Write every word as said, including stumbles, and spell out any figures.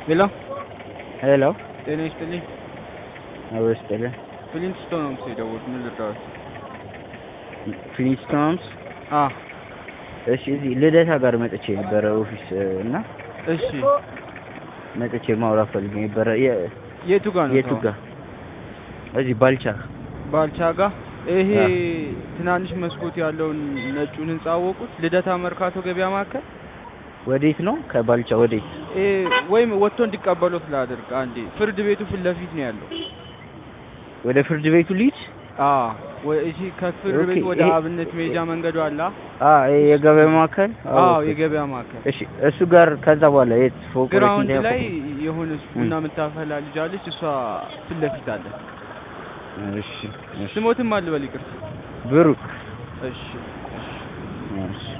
ሄሎ ሄሎ ጤና ይስጥልኝ። አዎ ይስጥልኝ። ፍሊንትስቶን ነው የደወልኩት። ምን ልርዳዎት? ፍሊንትስቶንስ? አዎ። እሺ እዚህ ልደታ ጋር መጥቼ ነበረ ኦፊስ እና እሺ መጥቼ ማውራት ፈልጌ ነበረ። የቱ ጋር ነው? የቱ ጋር? እዚህ ባልቻ ባልቻ ጋር። ይሄ ትናንሽ መስኮት ያለውን ነጩን ህንጻ አወቁት? ልደታ መርካቶ ገበያ ማዕከል። ወዴት ነው? ከባልቻ ወዴት? እ ወይም ወጥቶ እንዲቀበሉት ላድርግ። አንዴ ፍርድ ቤቱ ፊት ለፊት ነው ያለው። ወደ ፍርድ ቤቱ ልሂድ? አዎ ወይ እሺ። ከፍርድ ቤቱ ወደ አብነት መሄጃ መንገዱ አለ። አዎ የገበያ ማዕከል። አዎ የገበያ ማዕከል። እሺ እሱ ጋር ከዛ በኋላ የት ፎቅ? ግራውንድ ላይ የሆነ ቡና የምታፈላ ልጅ አለች። እሷ ፊት ለፊት አለ። እሺ ስሞትም አልበል ይቅርታ። ብሩክ። እሺ እሺ